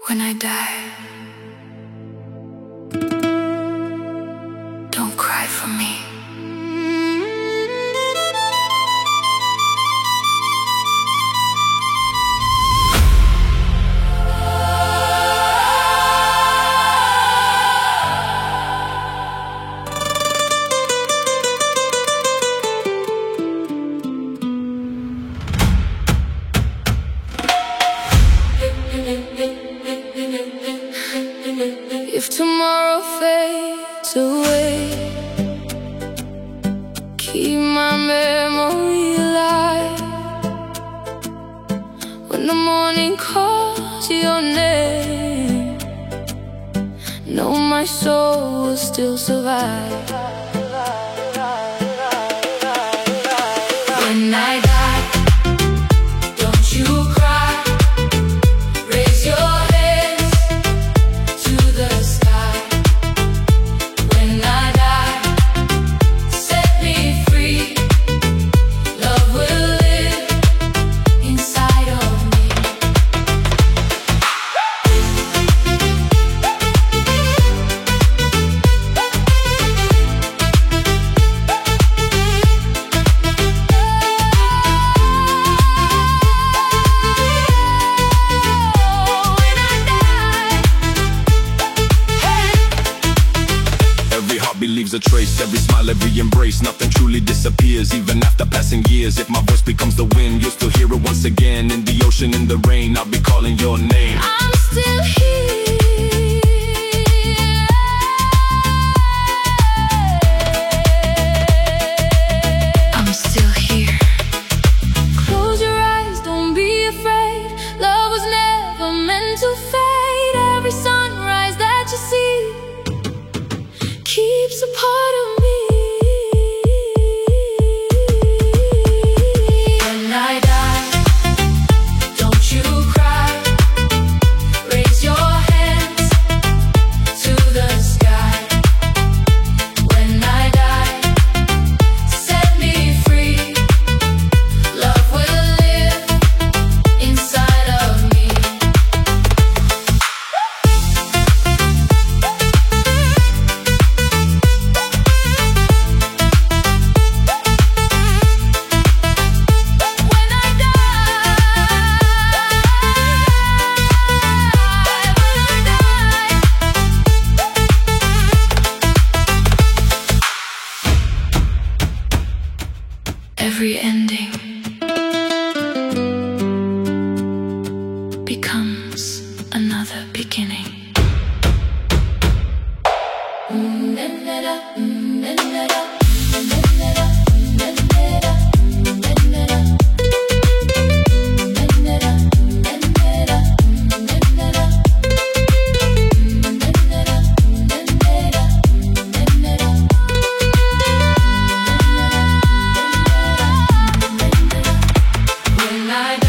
When I die, don't cry for me. If tomorrow fades away, keep my memory alive. When the morning calls your name, know my soul will still survive. When I die, don't you cry. Raise your hands to the sky. When I die, set me free. Love will live inside of me. Leaves a trace, every smile, every embrace. Nothing truly disappears, even after passing years. If my voice becomes the wind, you'll still hear it once again. In the ocean, in the rain, I'll be calling your name. I'm still here. I'm still here. Close your eyes, don't be afraid. Love was never meant to fade. Every sunrise that you see keeps a part of me. When I die, don't you cry. Raise your hands to the sky. When I die, set me free. Love will live inside of me. Every ending becomes another beginning. When I